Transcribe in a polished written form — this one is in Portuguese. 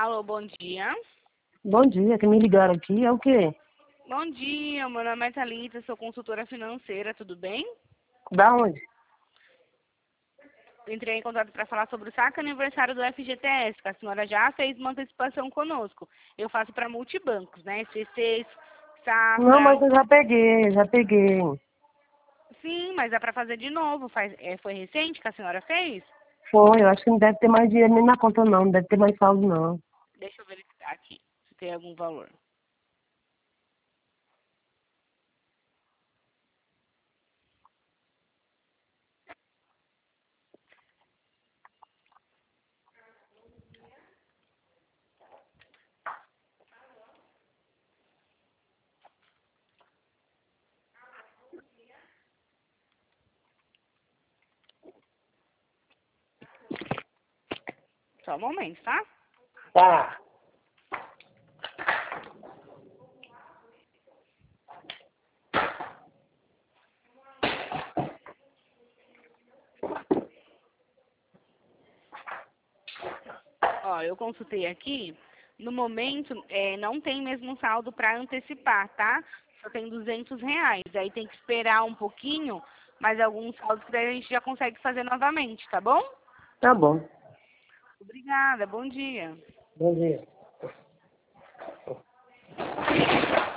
Alô, bom dia. Bom dia, que me ligaram aqui, é o quê? Bom dia, meu nome é Thalita, sou consultora financeira, tudo bem? Da onde? Entrei em contato para falar sobre o saque aniversário do FGTS, que a senhora já fez uma antecipação conosco. Eu faço para multibancos, né? C6, Não, mas Safra. eu já peguei. Sim, mas é para fazer de novo. Foi recente que a senhora fez? Foi, eu acho que não deve ter mais dinheiro nem na conta não deve ter mais saldo não. Deixa eu verificar aqui, se tem algum valor. Só um momento, tá? Tá. Ó, eu consultei aqui, no momento não tem mesmo saldo para antecipar, tá? Só tem R$ 200. Aí tem que esperar um pouquinho, mas alguns saldos que daí a gente já consegue fazer novamente, tá bom? Tá bom. Obrigada, bom dia. Bom dia.